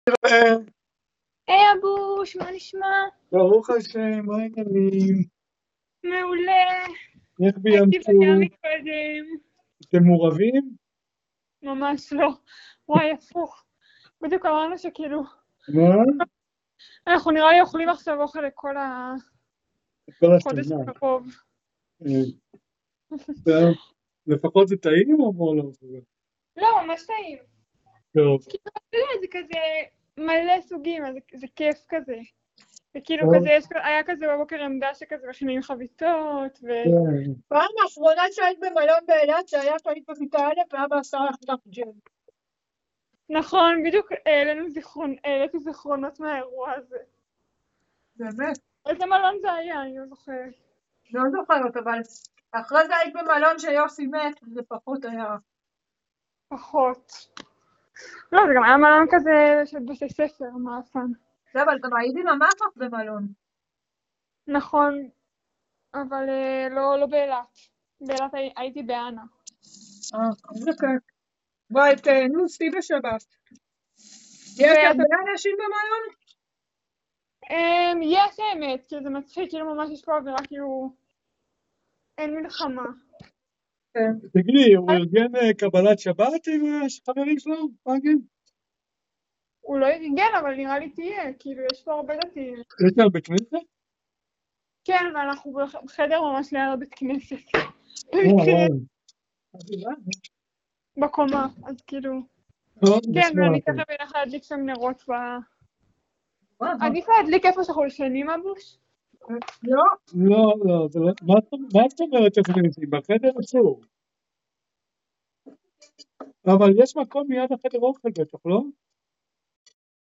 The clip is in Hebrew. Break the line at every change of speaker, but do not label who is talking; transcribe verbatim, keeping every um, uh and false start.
היי אבוש, מה נשמע?
ברוך השם, מה העניינים?
מעולה.
איך
הייתי
בים
בים
צור?
מקודם.
אתם מעורבים?
ממש לא. וואי, הפוך. בדיוק אמרנו שכאילו,
מה?
אנחנו נראה לי אוכלים עכשיו אוכל לכל
כל
החודש
השנה.
הקרוב.
טוב, לפחות זה טעים או לא?
לא, ממש טעים.
טוב.
כאילו, אתה יודע, זה כזה מלא סוגים, אז זה- זה כיף כזה. וכאילו
טוב.
כזה, יש- היה כזה בבוקר עמדה שכזה מכינים חביתות, ו...
כן.
פעם האחרונה שהיית במלון באילת, זה היה שהיית בכיתה א', ואבא עשה לך לך ג'ם.
נכון, בדיוק העלינו זיכרון, העליתי זיכרונות מהאירוע הזה.
באמת,
איזה מלון זה היה, אני לא זוכרת.
לא זוכרת, אבל אחרי זה היית במלון שיוסי מת, זה פחות היה.
פחות. לא, זה גם היה מלון כזה של בתי ספר, מאפן.
זה, אבל גם הייתי ממש אף במלון.
נכון, אבל אה, לא, לא באילת. באילת הי- הייתי באנה.
אה, זה כיף. בואי, תהנו, סי בשבת. יש
ואתה-
הרבה אנשים במלון?
אמ, יש האמת, כאילו זה מצחיק, כאילו ממש יש פה אווירה, כאילו אין מלחמה.
כן.
תגידי, הוא ארגן אה, קבלת שבת עם החברים שלו? פאגן?
הוא לא ארגן, אבל נראה לי תהיה, כאילו יש פה הרבה דתיים.
יש להם בית כנסת?
כן, ואנחנו בח- בחדר ממש ליד הבית כנסת.
אה, וואו.
בקומה, אז כאילו...
טוב,
כן,
נשמע
ואני
טוב.
תכף אלך להדליק שם נרות ב...
וואו.
עדיף להדליק איפה שאנחנו ישנים, אבוש?
לא,
לא, לא, זה לא... מה זאת- מה זאת אומרת איפה אתם נמצאים? בחדר אסור. אבל יש מקום מיד החדר אוכל בטח, לא?